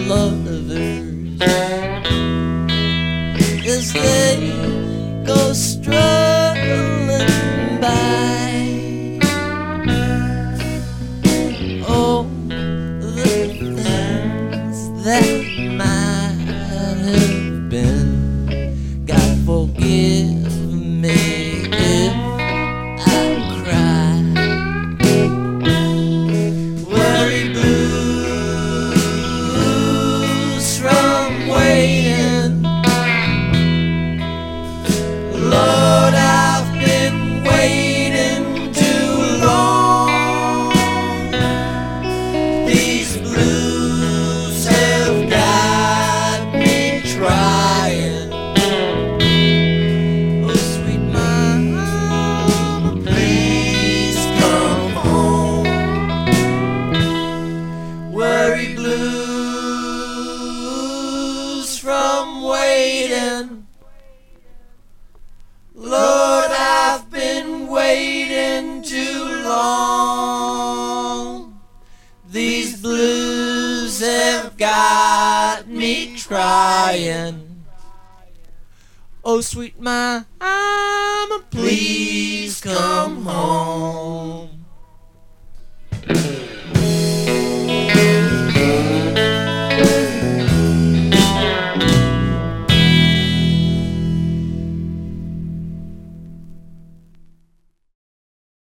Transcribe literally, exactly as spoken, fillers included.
lovers as they go strolling by. Oh, the things that might have been, God forgive me if I cry. Worry blues from waiting. Lord, I've been waiting too long. These blues have got me trying. Oh, sweet mama, please come home. Worry blues from waiting. Lord, I've been waiting too long. These blues have got me trying. Oh, sweet mama, please come home.